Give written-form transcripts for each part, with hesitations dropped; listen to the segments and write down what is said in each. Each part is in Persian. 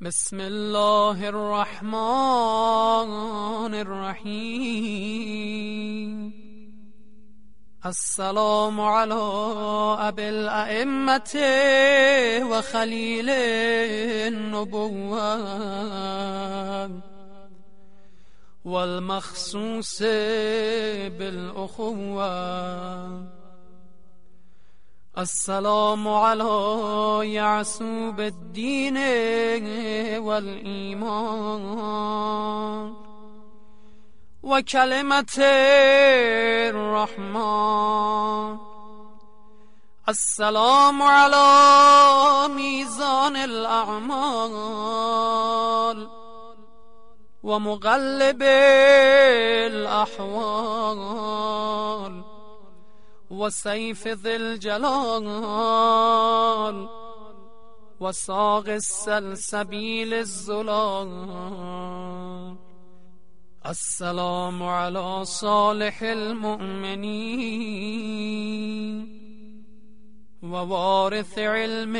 بسم الله الرحمن الرحیم. السلام علی ابی الائمة و خلیل النبوة والمخصوص بالأخوة. السلام على يعصوب الدين والإيمان وكلمة الرحمن. السلام على ميزان الأعمال ومقلب الأحوال وسيف ذي الجلال وصاغ السلسبيل الزلال. السلام على صالح المؤمنين ووارث علم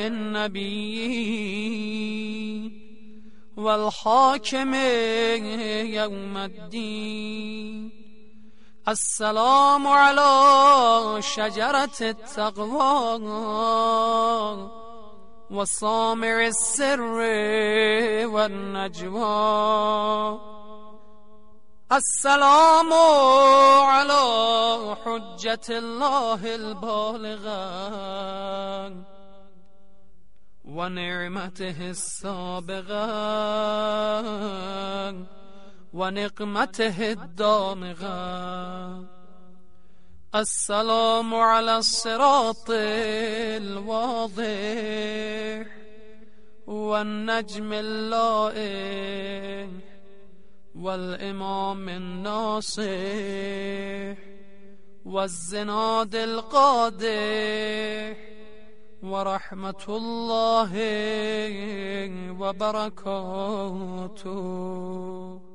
النبيين والحاكم يوم الدين. السلام على شجرة التقوى وصامر السر والنجوى. السلام على حجة الله البالغة ونعمته السابغة ونقمته الدامغة. السلام على الصراط الواضح والنجم اللائح والإمام الناصح والزناد القادح ورحمة الله وبركاته.